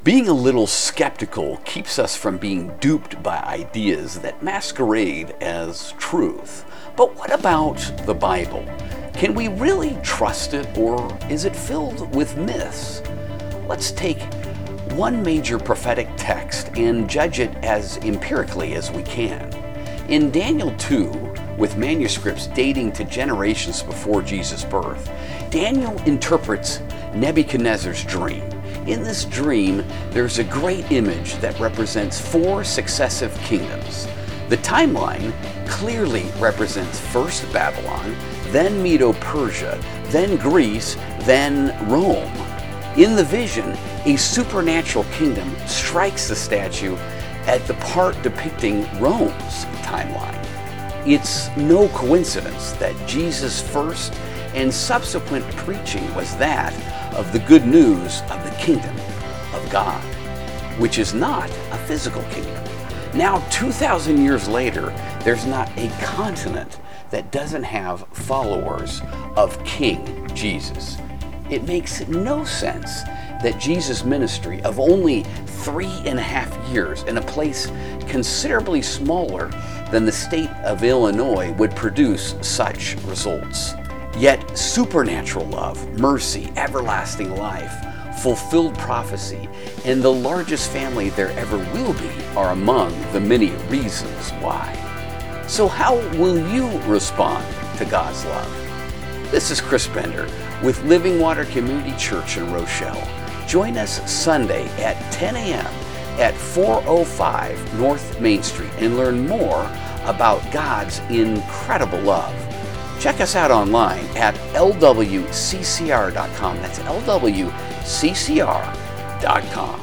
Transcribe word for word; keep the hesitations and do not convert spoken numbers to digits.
Being a little skeptical keeps us from being duped by ideas that masquerade as truth. But what about the Bible? Can we really trust it, or is it filled with myths? Let's take one major prophetic text and judge it as empirically as we can. In Daniel two, with manuscripts dating to generations before Jesus' birth, Daniel interprets Nebuchadnezzar's dream. In this dream, there's a great image that represents four successive kingdoms. The timeline clearly represents first Babylon, then Medo-Persia, then Greece, then Rome. In the vision, a supernatural kingdom strikes the statue at the part depicting Rome's timeline. It's no coincidence that Jesus' first and subsequent preaching was that of the good news of the kingdom of God, which is not a physical kingdom. Now, two thousand years later, there's not a continent that doesn't have followers of King Jesus. It makes no sense that Jesus' ministry of only three and a half years in a place considerably smaller than the state of Illinois would produce such results. Yet supernatural love, mercy, everlasting life, fulfilled prophecy, and the largest family there ever will be are among the many reasons why. So how will you respond to God's love? This is Chris Bender with Living Water Community Church in Rochelle. Join us Sunday at ten a.m. at four oh five North Main Street and learn more about God's incredible love. Check us out online at L W C C R dot com. That's L W C C R dot com.